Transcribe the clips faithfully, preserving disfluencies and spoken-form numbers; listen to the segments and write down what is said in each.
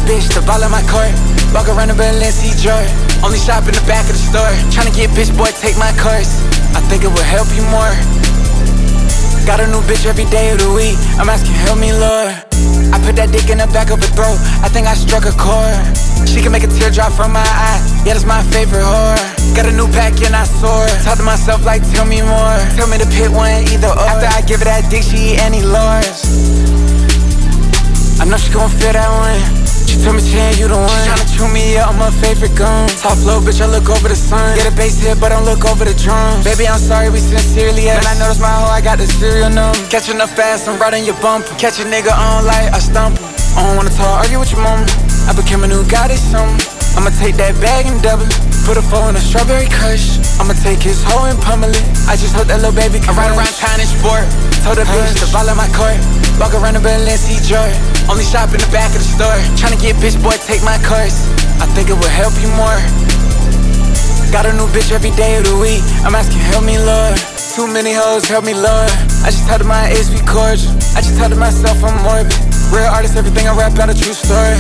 bitch to ball in my court. Walk around the Balenciaga Jordan. Only shop in the back of the store. Tryna get bitch, boy, take my course. I think it would help you more. Got a new bitch every day of the week. I'm asking, help me, Lord. I put that dick in the back of her throat. I think I struck a chord. She can make a teardrop from my eye. Yeah, that's my favorite whore. Got a new pack and I soar. Talk to myself like, tell me more. Tell me to pick one, either or. After I give her that dick, she eat any lures. I know she gon' feel that one. She told me, Chan, you the one. She tryna chew me up, I'm her favorite gun. Top flow, bitch, I look over the sun. Get a bass hit, but don't look over the drums. Baby, I'm sorry, we sincerely yes. Man, I notice my hoe, I got the serial number. Catching up fast, I'm right on your bumper. Catch a nigga on light, I stump him. I don't wanna talk, argue with your mama. I became a new goddess, something. I'ma take that bag and double it. Put a four in a strawberry kush. I'ma take his hoe and pummel it. I just hope that little baby can ride around town in sport. Told the bitch to ball in my court. Walk around the Balenciaga Jordan. Only shop in the back of the store. Tryna get bitch, boy, take my course. I think it would help you more. Got a new bitch every day of the week. I'm asking, help me, Lord. Too many hoes, help me, Lord. I just told my ex we cordial. I just told myself I'm morbid. Real artist, everything I rap out a true story.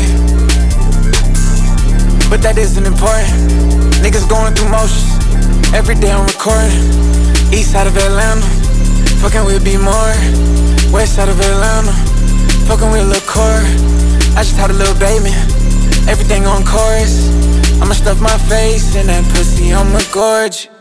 But that isn't important. Niggas going through motions. Every day I'm recording. East side of Atlanta, fucking with B more. West side of Atlanta, fucking with Lil' Core. I just had a little baby. Everything on chorus. I'ma stuff my face in that pussy, I'ma gorge.